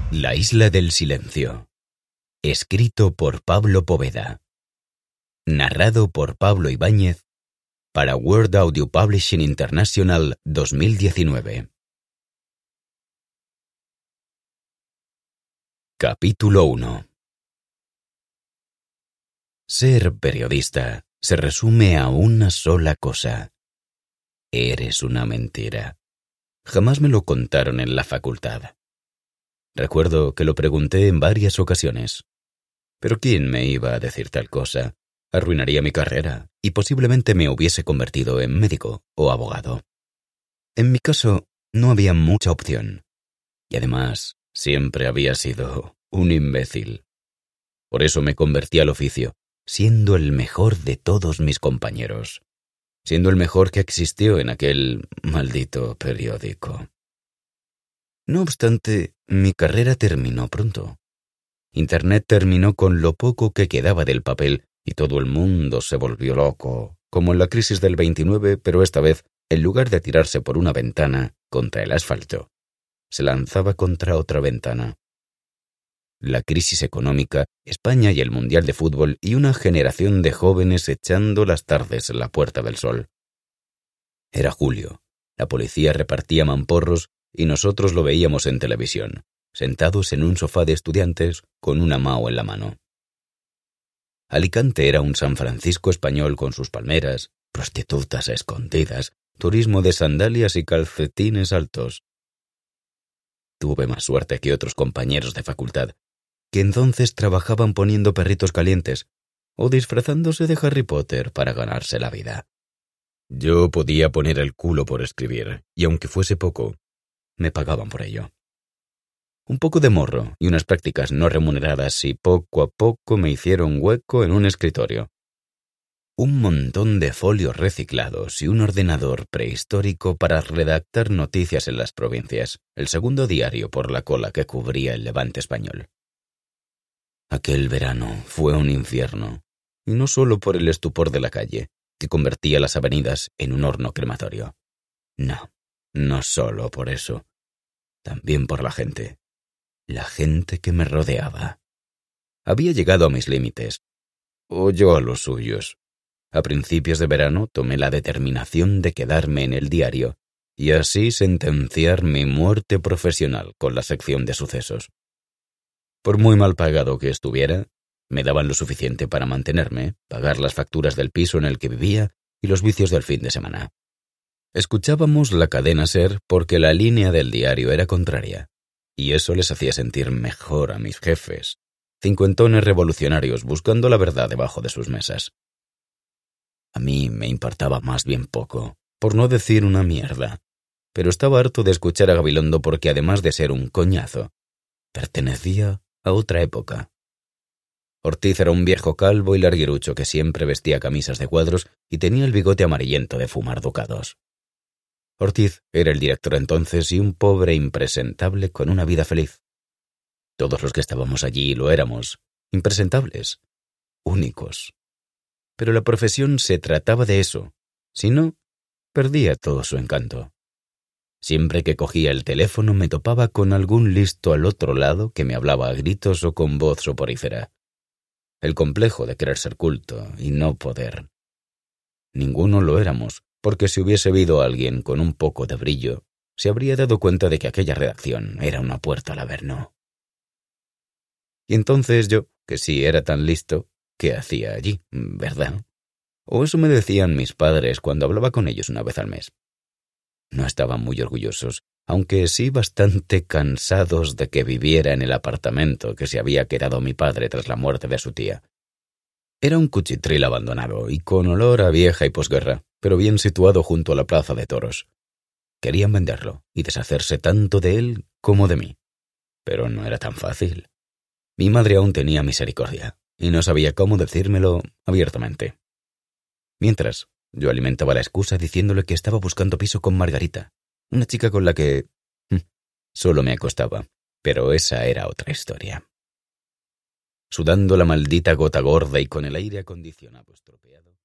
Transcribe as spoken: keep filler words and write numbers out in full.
La isla del silencio. Escrito por Pablo Poveda. Narrado por Pablo Ibáñez para World Audio Publishing International dos mil diecinueve. Capítulo uno. Ser periodista se resume a una sola cosa. Eres una mentira. Jamás me lo contaron en la facultad. Recuerdo que lo pregunté en varias ocasiones. Pero ¿quién me iba a decir tal cosa? Arruinaría mi carrera y posiblemente me hubiese convertido en médico o abogado. En mi caso, no había mucha opción. Y además, siempre había sido un imbécil. Por eso me convertí al oficio, siendo el mejor de todos mis compañeros. Siendo el mejor que existió en aquel maldito periódico. No obstante, mi carrera terminó pronto. Internet terminó con lo poco que quedaba del papel y todo el mundo se volvió loco, como en la crisis del veintinueve, pero esta vez, en lugar de tirarse por una ventana contra el asfalto, se lanzaba contra otra ventana. La crisis económica, España y el Mundial de Fútbol y una generación de jóvenes echando las tardes en la Puerta del Sol. Era julio, la policía repartía mamporros y nosotros lo veíamos en televisión, sentados en un sofá de estudiantes con una mao en la mano. Alicante era un San Francisco español con sus palmeras, prostitutas escondidas, turismo de sandalias y calcetines altos. Tuve más suerte que otros compañeros de facultad, que entonces trabajaban poniendo perritos calientes o disfrazándose de Harry Potter para ganarse la vida. Yo podía poner el culo por escribir, y aunque fuese poco, me pagaban por ello. Un poco de morro y unas prácticas no remuneradas y poco a poco me hicieron hueco en un escritorio. Un montón de folios reciclados y un ordenador prehistórico para redactar noticias en las provincias, el segundo diario por la cola que cubría el Levante español. Aquel verano fue un infierno, y no solo por el estupor de la calle, que convertía las avenidas en un horno crematorio. No, no solo por eso. También por la gente. La gente que me rodeaba. Había llegado a mis límites, o yo a los suyos. A principios de verano tomé la determinación de quedarme en el diario y así sentenciar mi muerte profesional con la sección de sucesos. Por muy mal pagado que estuviera, me daban lo suficiente para mantenerme, pagar las facturas del piso en el que vivía y los vicios del fin de semana. Escuchábamos la cadena SER porque la línea del diario era contraria, y eso les hacía sentir mejor a mis jefes, cincuentones revolucionarios buscando la verdad debajo de sus mesas. A mí me importaba más bien poco, por no decir una mierda, pero estaba harto de escuchar a Gabilondo porque además de ser un coñazo, pertenecía a otra época. Ortiz era un viejo calvo y larguirucho que siempre vestía camisas de cuadros y tenía el bigote amarillento de fumar ducados. Ortiz era el director entonces y un pobre impresentable con una vida feliz. Todos los que estábamos allí lo éramos, impresentables, únicos. Pero la profesión se trataba de eso, si no, perdía todo su encanto. Siempre que cogía el teléfono me topaba con algún listo al otro lado que me hablaba a gritos o con voz soporífera. El complejo de querer ser culto y no poder. Ninguno lo éramos, porque si hubiese habido alguien con un poco de brillo, se habría dado cuenta de que aquella redacción era una puerta al averno. Y entonces yo, que sí era tan listo, ¿qué hacía allí, verdad? O eso me decían mis padres cuando hablaba con ellos una vez al mes. No estaban muy orgullosos, aunque sí bastante cansados de que viviera en el apartamento que se había quedado mi padre tras la muerte de su tía. Era un cuchitril abandonado y con olor a vieja y posguerra, pero bien situado junto a la plaza de toros. Querían venderlo y deshacerse tanto de él como de mí. Pero no era tan fácil. Mi madre aún tenía misericordia y no sabía cómo decírmelo abiertamente. Mientras, yo alimentaba la excusa diciéndole que estaba buscando piso con Margarita, una chica con la que solo me acostaba, pero esa era otra historia. Sudando la maldita gota gorda y con el aire acondicionado estropeado.